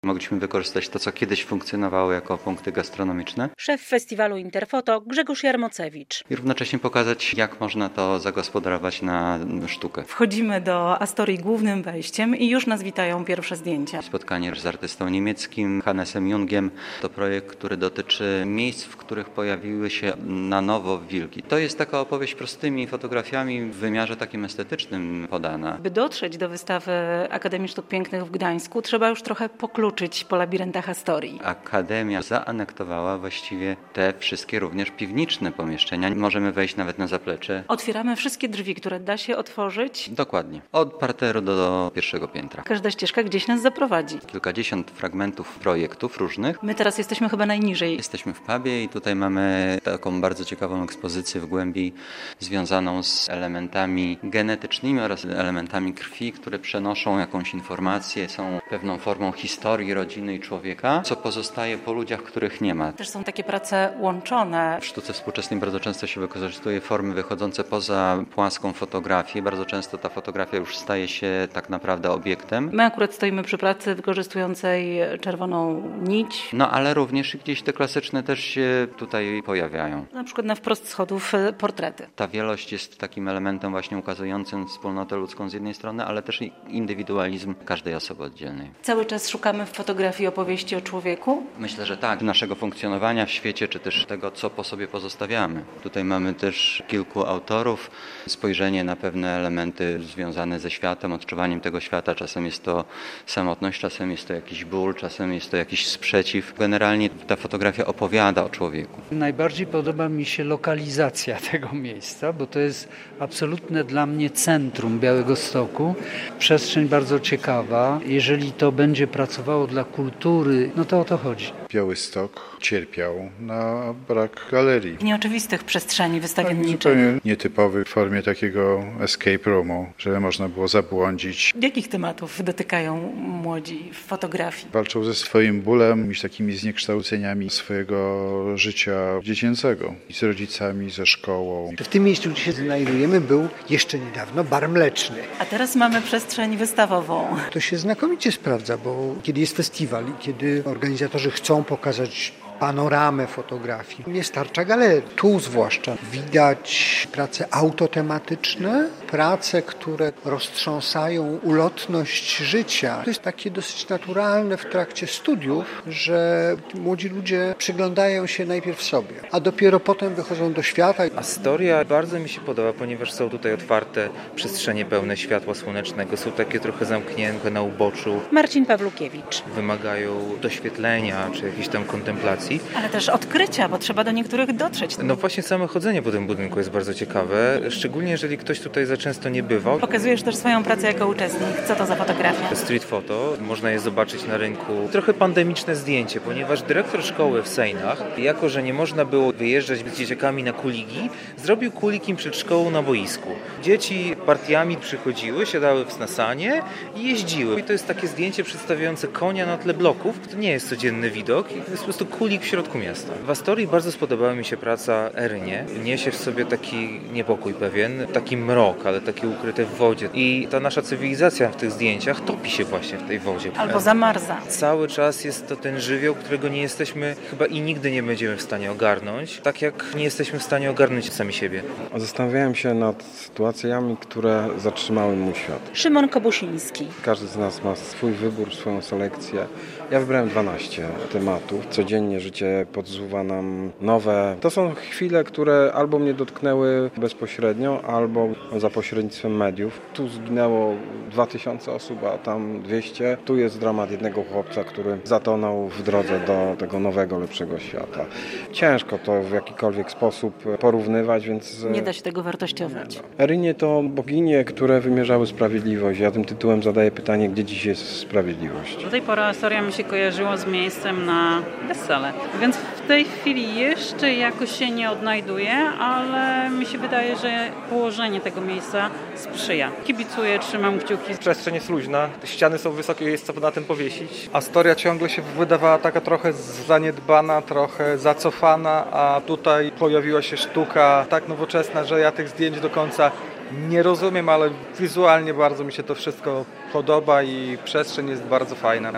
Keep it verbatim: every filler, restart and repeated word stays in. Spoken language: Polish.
Mogliśmy wykorzystać to, co kiedyś funkcjonowało jako punkty gastronomiczne. Szef festiwalu Interfoto Grzegorz Jarmocewicz. I równocześnie pokazać, jak można to zagospodarować na sztukę. Wchodzimy do Astorii głównym wejściem i już nas witają pierwsze zdjęcia. Spotkanie z artystą niemieckim Hannesem Jungiem. To projekt, który dotyczy miejsc, w których pojawiły się na nowo wilki. To jest taka opowieść prostymi fotografiami w wymiarze takim estetycznym podana. By dotrzeć do wystawy Akademii Sztuk Pięknych w Gdańsku, trzeba już trochę pokluczyć po labiryntach Astorii. Akademia zaanektowała właściwie te wszystkie również piwniczne pomieszczenia. Możemy wejść nawet na zaplecze. Otwieramy wszystkie drzwi, które da się otworzyć. Dokładnie. Od parteru do, do pierwszego piętra. Każda ścieżka gdzieś nas zaprowadzi. Kilkadziesiąt fragmentów projektów różnych. My teraz jesteśmy chyba najniżej. Jesteśmy w pubie i tutaj mamy taką bardzo ciekawą ekspozycję w głębi związaną z elementami genetycznymi oraz elementami krwi, które przenoszą jakąś informację, są pewną formą historii rodziny i człowieka, co pozostaje po ludziach, których nie ma. Też są takie prace łączone. W sztuce współczesnej bardzo często się wykorzystuje formy wychodzące poza płaską fotografię. Bardzo często ta fotografia już staje się tak naprawdę obiektem. My akurat stoimy przy pracy wykorzystującej czerwoną nić. No ale również gdzieś te klasyczne też się tutaj pojawiają. Na przykład na wprost schodów portrety. Ta wielość jest takim elementem właśnie ukazującym wspólnotę ludzką z jednej strony, ale też i indywidualizm każdej osoby oddzielnej. Cały czas szukamy w fotografii opowieści o człowieku? Myślę, że tak. Naszego funkcjonowania w świecie, czy też tego, co po sobie pozostawiamy. Tutaj mamy też kilku autorów, spojrzenie na pewne elementy związane ze światem, odczuwaniem tego świata. Czasem jest to samotność, czasem jest to jakiś ból, czasem jest to jakiś sprzeciw. Generalnie ta fotografia opowiada o człowieku. Najbardziej podoba mi się lokalizacja tego miejsca, bo to jest absolutne dla mnie centrum Białegostoku. Przestrzeń bardzo ciekawa. Jeżeli to będzie pracowało dla kultury, no to o to chodzi. Białystok cierpiał na brak galerii. Nieoczywistych przestrzeni Tak, wystawienniczych. zupełnie nietypowy w formie takiego escape roomu, że można było zabłądzić. Jakich tematów dotykają młodzi w fotografii? Walczą ze swoim bólem i z takimi zniekształceniami swojego życia dziecięcego. I z rodzicami, ze szkołą. W tym miejscu, gdzie się znajdujemy, był jeszcze niedawno bar mleczny. A teraz mamy przestrzeń wystawową. To się znakomicie sprawdza, bo kiedy jest festiwal i kiedy organizatorzy chcą pokazać panoramę fotografii, nie starcza galerii. Tu zwłaszcza widać prace autotematyczne, prace, które roztrząsają ulotność życia. To jest takie dosyć naturalne w trakcie studiów, że młodzi ludzie przyglądają się najpierw sobie, a dopiero potem wychodzą do świata. Astoria bardzo mi się podoba, ponieważ są tutaj otwarte przestrzenie pełne światła słonecznego, są takie trochę zamknięte na uboczu. Marcin Pawlukiewicz. Wymagają doświetlenia czy jakiejś tam kontemplacji. Ale też odkrycia, bo trzeba do niektórych dotrzeć. No właśnie same chodzenie po tym budynku jest bardzo ciekawe, szczególnie jeżeli ktoś tutaj za często nie bywał. Pokazujesz też swoją pracę jako uczestnik. Co to za fotografia? Street photo, można je zobaczyć na rynku. Trochę pandemiczne zdjęcie, ponieważ dyrektor szkoły w Sejnach, jako że nie można było wyjeżdżać z dzieciakami na kuligi, zrobił kuliki przed szkołą na boisku. Dzieci partiami przychodziły, siadały w sanie i jeździły. I to jest takie zdjęcie przedstawiające konia na tle bloków. To nie jest codzienny widok, to jest po prostu kulik w środku miasta. W Astorii bardzo spodobała mi się praca Erynie. Niesie w sobie taki niepokój pewien, taki mrok, ale taki ukryty w wodzie. I ta nasza cywilizacja w tych zdjęciach topi się właśnie w tej wodzie. Albo zamarza. Cały czas jest to ten żywioł, którego nie jesteśmy chyba i nigdy nie będziemy w stanie ogarnąć, tak jak nie jesteśmy w stanie ogarnąć sami siebie. Zastanawiałem się nad sytuacjami, które zatrzymały mój świat. Szymon Kobusiński. Każdy z nas ma swój wybór, swoją selekcję. Ja wybrałem dwanaście tematów. Codziennie życie podsuwa nam nowe. To są chwile, które albo mnie dotknęły bezpośrednio, albo za pośrednictwem mediów. Tu zginęło dwa tysiące osób, a tam dwieście. Tu jest dramat jednego chłopca, który zatonął w drodze do tego nowego, lepszego świata. Ciężko to w jakikolwiek sposób porównywać, więc... Nie da się tego wartościować. Erynie to boginie, które wymierzały sprawiedliwość. Ja tym tytułem zadaję pytanie, gdzie dziś jest sprawiedliwość. Do tej pory Astoria mi się kojarzyło z miejscem na wesele, więc w tej chwili jeszcze jakoś się nie odnajduję, ale mi się wydaje, że położenie tego miejsca sprzyja. Kibicuję, trzymam kciuki. Przestrzeń jest luźna, ściany są wysokie, jest co na tym powiesić. Astoria ciągle się wydawała taka trochę zaniedbana, trochę zacofana, a tutaj pojawiła się sztuka tak nowoczesna, że ja tych zdjęć do końca nie rozumiem, ale wizualnie bardzo mi się to wszystko podoba i przestrzeń jest bardzo fajna.